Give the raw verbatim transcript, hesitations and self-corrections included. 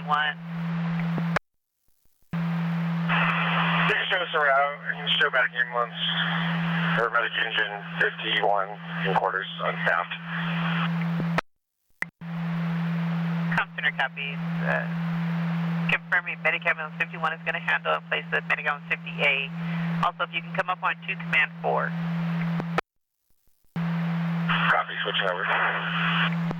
fifty-one. You can show us around. You can show medic ambulance or medic engine fifty-one in quarters unstaffed. Com Center copies. Uh, confirming medic ambulance fifty-one is going to handle in place of medic ambulance fifty A. Also, if you can come up on two command four. Copy, switching over.